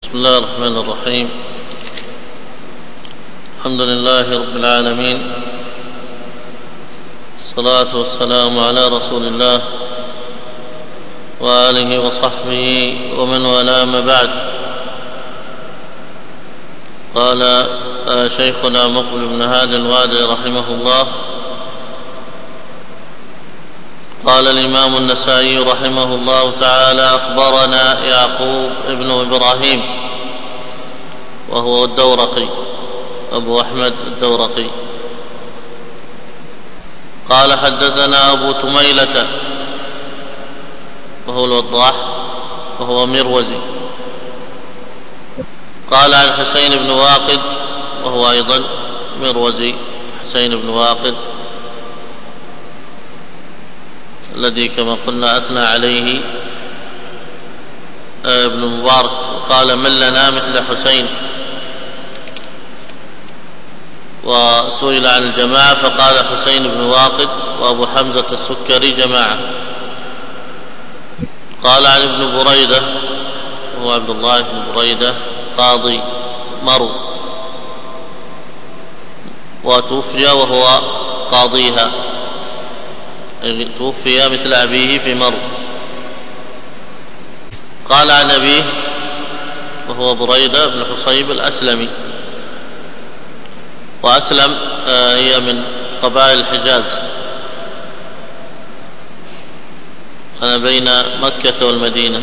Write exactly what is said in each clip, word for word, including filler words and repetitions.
بسم الله الرحمن الرحيم. الحمد لله رب العالمين، الصلاة والسلام على رسول الله وآله وصحبه ومن والاه، ما بعد. قال شيخنا مقبل بن هادي الوادعي رحمه الله: قال الإمام النسائي رحمه الله تعالى: أخبرنا يعقوب ابن إبراهيم وهو الدورقي أبو أحمد الدورقي قال: حدثنا أبو تميلة وهو الوضاح وهو مروزي قال عن حسين بن واقد وهو أيضا مروزي، حسين بن واقد الذي كما قلنا أثنى عليه ابن المبارك قال: من لنا مثل حسين. وسئل عن الجماعة فقال: حسين بن واقد وأبو حمزة السكري جماعة. قال عن ابن بريدة وهو عبد الله بن بريدة قاضي مرو، وتوفي وهو قاضيها، توفي مثل أبيه في مرو. قال عن أبيه وهو بريدة بن حصيب الأسلمي، وأسلم هي من قبائل الحجاز، أنا بين مكة والمدينة.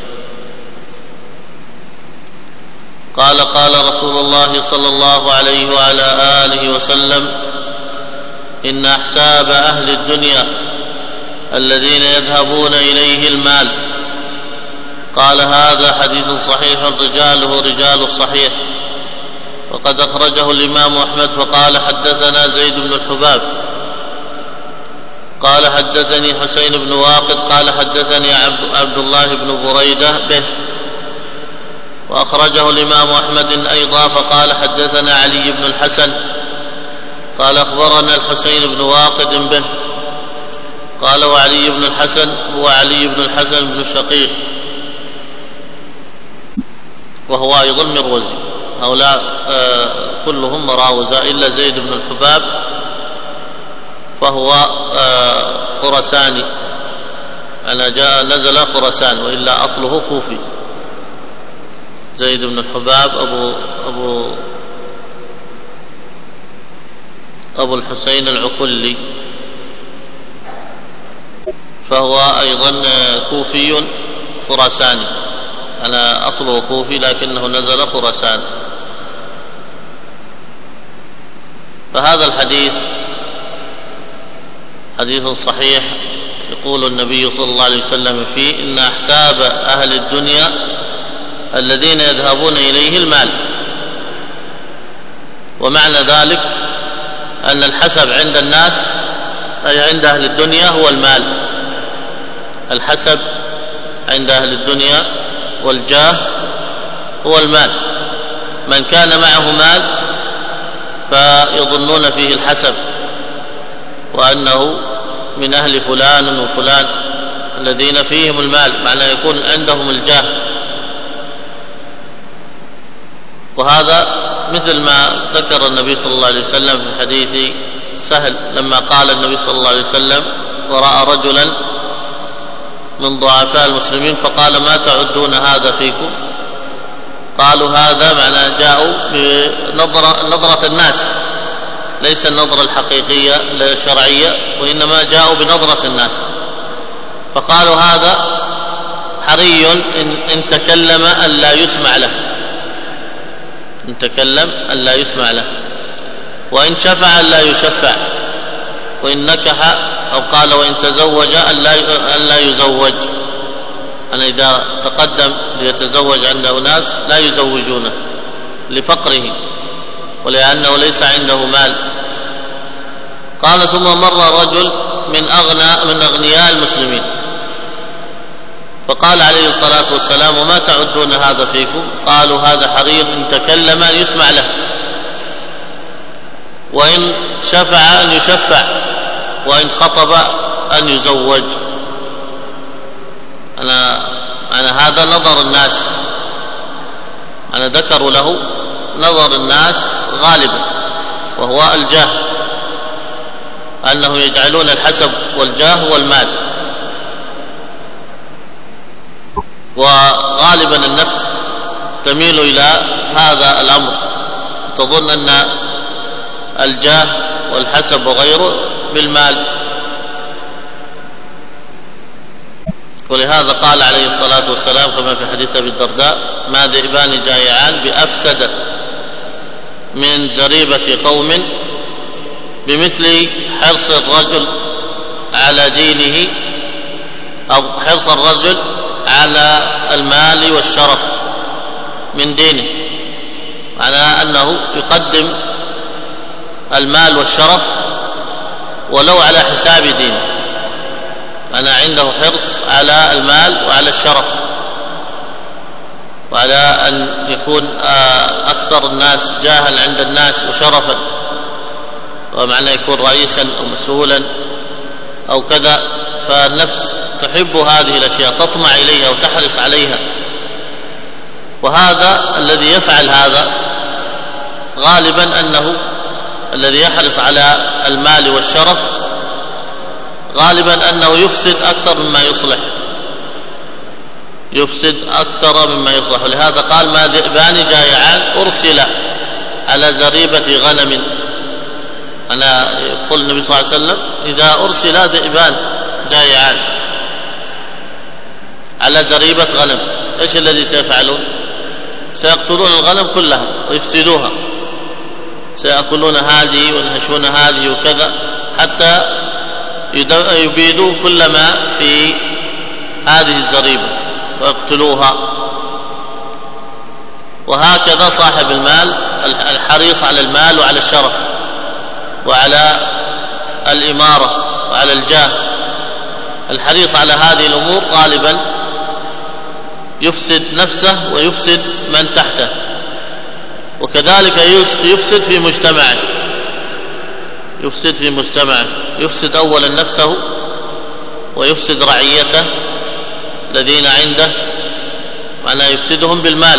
قال: قال رسول الله صلى الله عليه وعلى آله وسلم: إن أحساب أهل الدنيا الذين يذهبون إليه المال. قال: هذا حديث صحيح رجاله رجال الصحيح، وقد أخرجه الإمام أحمد. فقال: حدثنا زيد بن الحباب قال: حدثني حسين بن واقد قال: حدثني عبد الله بن بريدة به. وأخرجه الإمام أحمد أيضا. فقال: حدثنا علي بن الحسن قال: أخبرنا الحسين بن واقد به. قال: وعلي بن الحسن هو علي بن الحسن بن شقيق وهو أيضا مروزي. هؤلاء آه كلهم مراوزة إلا زيد بن الحباب فهو آه خرساني، أنا جاء نزل خرسان، وإلا أصله كوفي. زيد بن الحباب أبو أبو أبو الحسين العقلي، فهو أيضا كوفي خراساني، أنا أصله كوفي لكنه نزل خراسان. فهذا الحديث حديث صحيح، يقول النبي صلى الله عليه وسلم فيه: إن أحساب أهل الدنيا الذين يذهبون إليه المال. ومعنى ذلك أن الحسب عند الناس أي عند أهل الدنيا هو المال. الحسب عند أهل الدنيا والجاه هو المال. من كان معه مال فيظنون فيه الحسب، وأنه من أهل فلان وفلان الذين فيهم المال، معنى يكون عندهم الجاه. وهذا مثل ما ذكر النبي صلى الله عليه وسلم في حديث سهل لما قال النبي صلى الله عليه وسلم: ورأى رجلا من ضعفاء المسلمين فقال: ما تعدون هذا فيكم؟ قالوا: هذا معنى جاءوا بنظرة نظرة الناس، ليس النظرة الحقيقية الشرعية، وإنما جاءوا بنظرة الناس. فقالوا: هذا حري إن تكلم أن لا يسمع له، إن تكلم أن لا يسمع له، وإن شفع أن لا يشفع، وإن نكح أو قال وإن تزوج أن لا يزوج. أنا إذا تقدم ليتزوج عند أناس لا يزوجونه لفقره ولأنه ليس عنده مال. قال: ثم مر رجل من أغنى من أغنياء المسلمين فقال عليه الصلاة والسلام: وما تعدون هذا فيكم؟ قالوا: هذا حري إن تكلم أن يسمع له، وإن شفع أن يشفع، وإن خطب أن يزوج. أنا أنا هذا نظر الناس، أنا ذكروا له نظر الناس غالبا وهو الجاه، أنهم يجعلون الحسب والجاه والمال، وغالبا النفس تميل إلى هذا الأمر، تظن أن الجاه والحسب وغيره بالمال. ولهذا قال عليه الصلاة والسلام كما في حديث أبي الدرداء: ما ذئبان جائعان بأفسد من زريبة قوم بمثل حرص الرجل على دينه أو حرص الرجل على المال والشرف من دينه، معنى أنه يقدم المال والشرف ولو على حساب دينه. أنا عنده حرص على المال وعلى الشرف وعلى أن يكون أكثر الناس جاها عند الناس وشرفا، ومعنى يكون رئيسا أو مسؤولا أو كذا. فالنفس تحب هذه الأشياء، تطمع إليها وتحرص عليها. وهذا الذي يفعل هذا غالبا أنه الذي يحرص على المال والشرف غالبا أنه يفسد أكثر مما يصلح، يفسد أكثر مما يصلح. ولهذا قال: ما ذئبان جائعان أرسل على زريبة غنم. أنا يقول النبي صلى الله عليه وسلم: إذا أرسل ذئبان جائعان على زريبة غنم، إيش الذي سيفعلون؟ سيقتلون الغنم كلها ويفسدوها، سيأكلون هذه وينهشون هذه وكذا، حتى يبيدوا كل ما في هذه الزريبة ويقتلوها. وهكذا صاحب المال الحريص على المال وعلى الشرف وعلى الإمارة وعلى الجاه، الحريص على هذه الأمور غالبا يفسد نفسه ويفسد من تحته، وكذلك يفسد في مجتمعه، يفسد في مجتمعه يفسد أولا نفسه ويفسد رعيته الذين عنده، معناه يفسدهم بالمال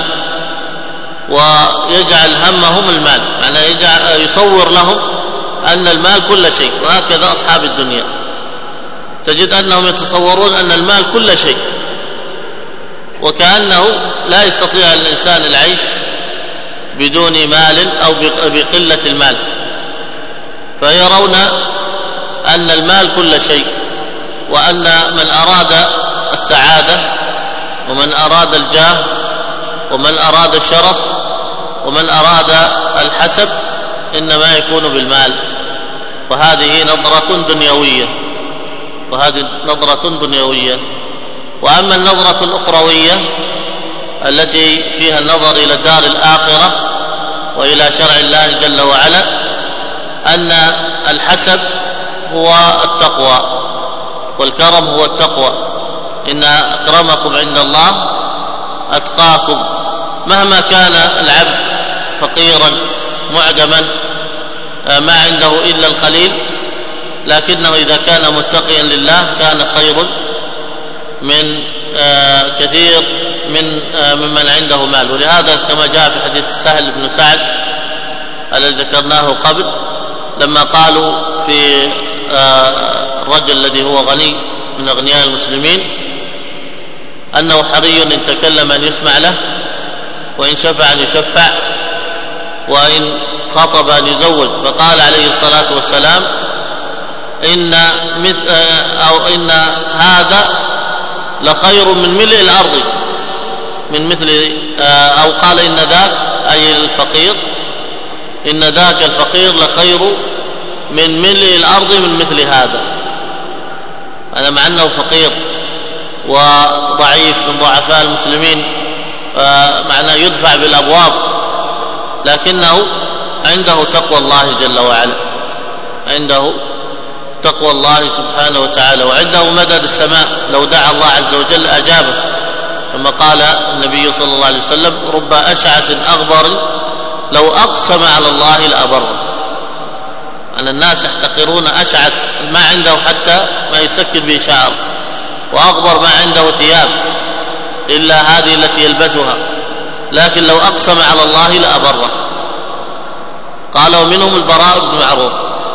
ويجعل همهم المال، معناه يجعل يصور لهم أن المال كل شيء. وهكذا أصحاب الدنيا تجد أنهم يتصورون أن المال كل شيء، وكأنه لا يستطيع الإنسان العيش بدون مال أو بقلة المال، فيرون أن المال كل شيء، وأن من أراد السعادة ومن أراد الجاه ومن أراد الشرف ومن أراد الحسب إنما يكون بالمال. وهذه نظرة دنيوية وهذه نظرة دنيوية. وأما النظرة الأخروية التي فيها النظر إلى الدار الآخرة وإلى شرع الله جل وعلا، أن الحسب هو التقوى والكرم هو التقوى. إن أكرمكم عند الله أتقاكم. مهما كان العبد فقيرا معدما ما عنده إلا القليل، لكنه إذا كان متقيا لله كان خير من كثير من ممن عنده مال. ولهذا كما جاء في حديث سهل بن سعد الذي ذكرناه قبل، لما قالوا في الرجل الذي هو غني من أغنياء المسلمين أنه حري إن تكلم أن يسمع له، وإن شفع أن يشفع، وإن خطب أن يزوج. فقال عليه الصلاة والسلام: إن أو إن هذا لخير من ملء الأرض من مثل، أو قال إن ذاك أي الفقير، إن ذاك الفقير لخير من ملء الأرض من مثل هذا. أنا مع أنه فقير وضعيف من ضعفاء المسلمين، معناه يدفع بالأبواب، لكنه عنده تقوى الله جل وعلا، عنده تقوى الله سبحانه وتعالى، وعنده مدد السماء، لو دعا الله عز وجل أجابه، كما قال النبي صلى الله عليه وسلم: رب أشعث أغبر لو أقسم على الله لأبره. أن الناس يحتقرون أشعث ما عنده حتى ما يسكن به شعر، وأغبر ما عنده ثياب إلا هذه التي يلبسها، لكن لو أقسم على الله لأبره. قال ومنهم البراء بن معروف.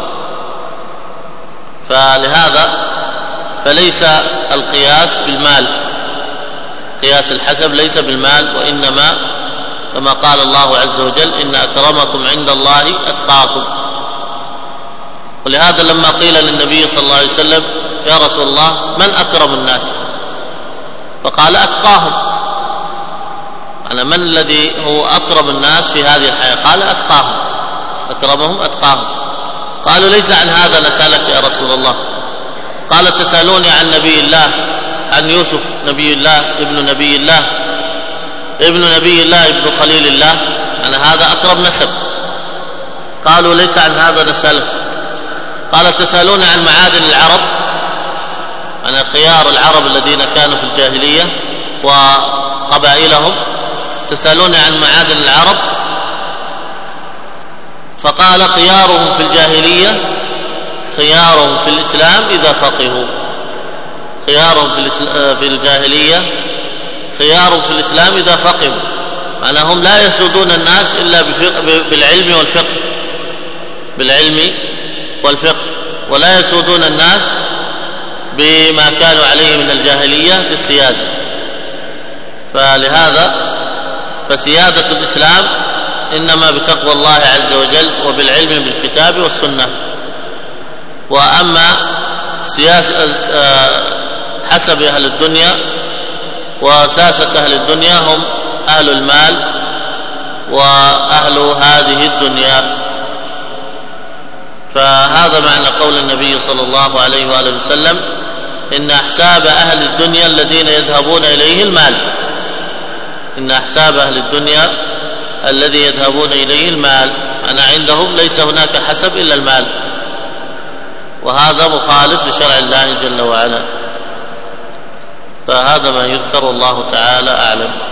فلهذا فليس القياس بالمال، قياس الحسب ليس بالمال، وإنما كما قال الله عز وجل إن أكرمكم عند الله أتقاكم. ولهذا لما قيل للنبي صلى الله عليه وسلم يا رسول الله من أكرم الناس؟ فقال أتقاهم. على من الذي هو أكرم الناس في هذه الحياة؟ قال أتقاهم، أكرمهم أتقاهم. قالوا ليس عن هذا نسألك يا رسول الله. قال تسألوني عن نبي الله، عن يوسف نبي الله ابن نبي الله ابن نبي الله ابن خليل الله، أنا هذا أكرم نسب. قالوا ليس عن هذا نسألك. قال تسألون عن معادن العرب، أنا خيار العرب الذين كانوا في الجاهلية وقبائلهم، تسألون عن معادن العرب. فقال خيارهم في الجاهلية خيارهم في الإسلام إذا فقهوا. خيارهم في الجاهلية خيارهم في الإسلام إذا فقهوا، معناهم لا يسودون الناس إلا بالعلم والفقه، بالعلم والفقه، ولا يسودون الناس بما كانوا عليه من الجاهلية في السيادة. فلهذا فسيادة الإسلام إنما بتقوى الله عز وجل وبالعلم بالكتاب والسنة. وأما سياسة حسب أهل الدنيا وساسة أهل الدنيا هم أهل المال وأهل هذه الدنيا. فهذا معنى قول النبي صلى الله عليه وآله وسلم إن أحساب أهل الدنيا الذين يذهبون إليه المال. إن أحساب أهل الدنيا الذي يذهبون إليه المال، أنا عندهم ليس هناك حسب إلا المال، وهذا مخالف لشرع الله جل وعلا. فهذا ما يذكر، الله تعالى أعلم.